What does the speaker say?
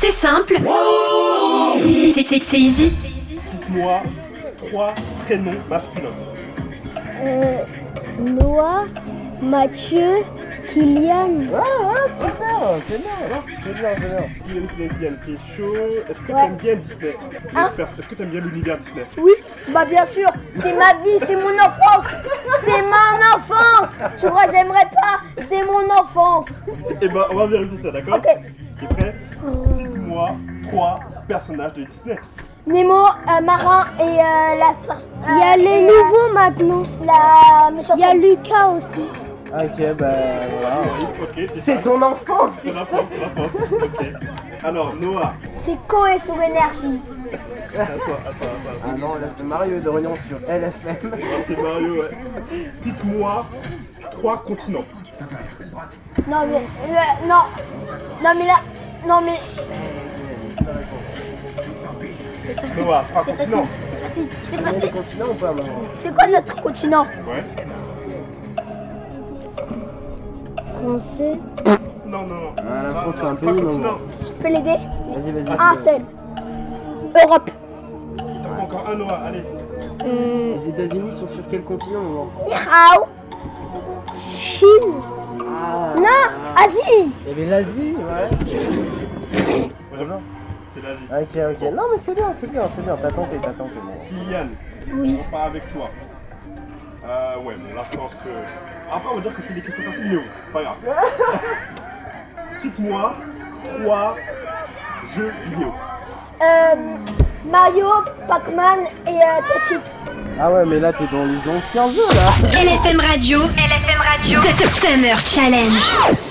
C'est simple. C'est easy. Cite-moi 3 prénoms masculins. Noah, Mathieu, Kylian. Super, c'est bien. Kylian, qui est chaud. Est-ce que Ouais. t'aimes bien Disney? Hein? Est-ce que t'aimes bien l'univers Disney? Oui, bah bien sûr, c'est ma vie, c'est mon enfance. C'est mon enfance. Tu crois que j'aimerais pas? C'est mon enfance. Eh ben, on va vérifier ça, d'accord? Ok. T'es prêt? Cite-moi 3 personnages de Disney. Nemo, Marin et la sorcière. Il y a les nouveaux maintenant. La méchante. Il y a Lucas aussi. Ok, bah voilà. Oui, ok. t'es C'est fan. ton enfance, C'est la France, c'est la France. Ok. Alors, Noah. C'est Koé sur énergie. Attends. Ah non, là c'est Mario de Réunion sur LFM. C'est Mario, ouais. Cite-moi 3 continents. Non mais non mais c'est facile. Noah, 3 C'est continents. facile. C'est facile. C'est Des facile. continents ou pas, maman? C'est quoi notre continent? Ouais. Français. Non. Ah, la France, c'est un Trois pays, non? continents. Je peux l'aider? Vas-y. Un seul. Europe. Il t'en faut encore un, Noah, allez. Les États-Unis sont sur quel continent, maman? Ni hao. Chine. Ah, Non, Asie. il y avait l'Asie, ouais. Bonjour. C'était l'Asie. Ok. Non, mais c'est bien. T'as tenté, bon. Kylian, Oui. on part avec toi. Ouais, bon, là, je pense que... Après, on va dire que c'est des questions faciles, mais bon, pas grave. Cite-moi 3 jeux vidéo. Mario, Pac-Man et Tetris. Ah ouais, mais là t'es dans les anciens jeux là. LFM Radio. Summer Challenge.